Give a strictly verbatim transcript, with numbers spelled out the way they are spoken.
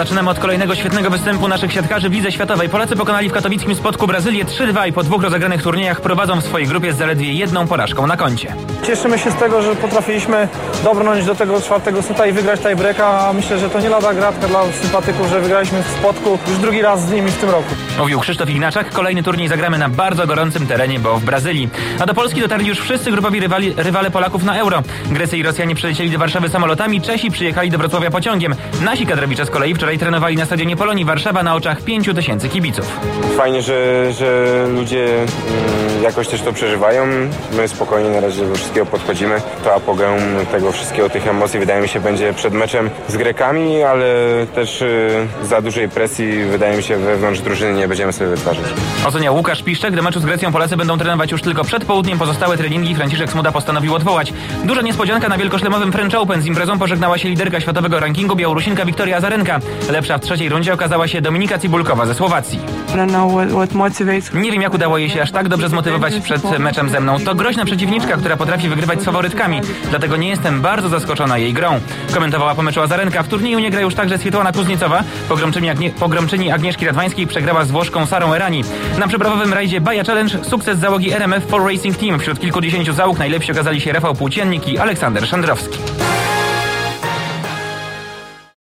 zaczynamy od kolejnego świetnego występu naszych siatkarzy w Lidze Światowej. Polacy pokonali w katowickim Spodku Brazylię trzy dwa i po dwóch rozegranych turniejach prowadzą w swojej grupie z zaledwie jedną porażką na koncie. Cieszymy się z tego, że potrafiliśmy dobrnąć do tego czwartego seta i wygrać tiebreaka, a myślę, że to nie lada gratka dla sympatyków, że wygraliśmy w Spodku już drugi raz z nimi w tym roku. Mówił Krzysztof Ignaczak. Kolejny turniej zagramy na bardzo gorącym terenie, bo w Brazylii. A do Polski dotarli już wszyscy grupowi rywali, rywale Polaków na Euro. Grecy i Rosjanie przylecieli do Warszawy samolotami, Czesi przyjechali do Wrocławia pociągiem. Nasi kadrowicze z kolei wczoraj trenowali na stadionie Polonii Warszawa na oczach pięciu tysięcy kibiców. Fajnie, że, że ludzie mm, jakoś też to przeżywają. My spokojnie na razie do wszystkiego podchodzimy. To apogeum tego wszystkiego, tych emocji wydaje mi się będzie przed meczem z Grekami, ale też y, za dużej presji wydaje mi się wewnątrz drużyny nie będziemy sobie wytwarzać. Oceniał Łukasz Piszczek. Do meczu z Grecją Polacy będą trenować już tylko przed południem. Pozostałe treningi Franciszek Smuda postanowił odwołać. Duża niespodzianka na wielkoszlemowym French Open. Z imprezą pożegnała się liderka światowego rankingu Białorusinka Wiktoria Azarenka. Lepsza w trzeciej rundzie okazała się Dominika Cibulkowa ze Słowacji. Nie wiem, jak udało jej się aż tak dobrze zmotywować przed meczem ze mną. To groźna przeciwniczka, która potrafi wygrywać z faworytkami. Dlatego nie jestem bardzo zaskoczona jej grą. Komentowała po meczu Azarenka. W turnieju nie gra już także Swiatłana Kuzniecowa. Pogromczyni, Agnie- pogromczyni Agnieszki Radwańskiej przegrała z Włoszką Sarą Errani. Na przeprawowym rajdzie Baja Challenge sukces załogi R M F cztery Racing Team. Wśród kilkudziesięciu załóg najlepsi okazali się Rafał Płóciennik i Aleksander Szandrowski.